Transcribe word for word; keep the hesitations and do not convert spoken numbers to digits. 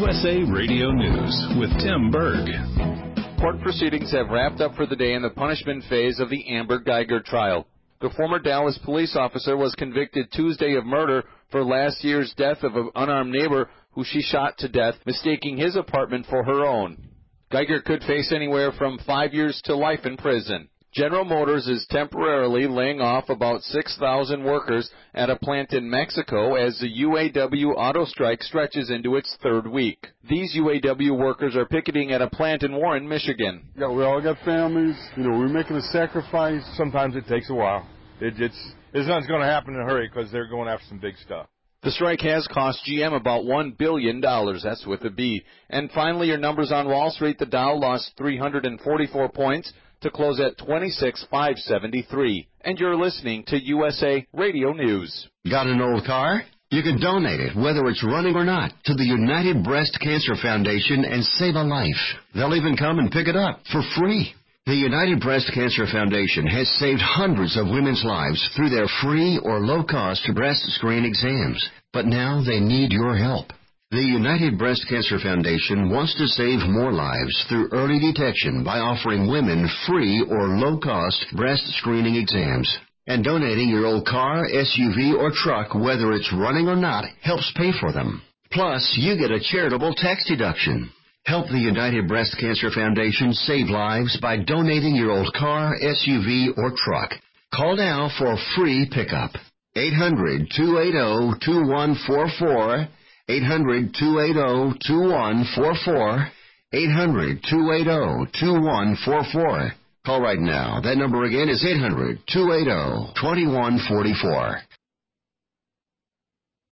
U S A Radio News with Tim Berg. Court proceedings have wrapped up for the day in the punishment phase of the Amber Geiger trial. The former Dallas police officer was convicted Tuesday of murder for last year's death of an unarmed neighbor who she shot to death, mistaking his apartment for her own. Geiger could face anywhere from five years to life in prison. General Motors is temporarily laying off about six thousand workers at a plant in Mexico as the U A W auto strike stretches into its third week. These U A W workers are picketing at a plant in Warren, Michigan. Yeah, we all got families. You know, we're making a sacrifice. Sometimes it takes a while. It, it's, it's not going to happen in a hurry because they're going after some big stuff. The strike has cost G M about one billion dollars. That's with a B. And finally, your numbers on Wall Street. The Dow lost three hundred forty-four points to close at twenty-six thousand five hundred seventy-three. And you're listening to U S A Radio News. Got an old car? You can donate it, whether it's running or not, to the United Breast Cancer Foundation and save a life. They'll even come and pick it up for free. The United Breast Cancer Foundation has saved hundreds of women's lives through their free or low-cost breast screen exams. But now they need your help. The United Breast Cancer Foundation wants to save more lives through early detection by offering women free or low-cost breast screening exams. And donating your old car, S U V, or truck, whether it's running or not, helps pay for them. Plus, you get a charitable tax deduction. Help the United Breast Cancer Foundation save lives by donating your old car, S U V, or truck. Call now for a free pickup. eight hundred, two eighty, two one four four. eight hundred, two eighty, two one four four. eight hundred, two eighty, two one four four. Call right now. That number again is eight hundred, two eighty, two one four four.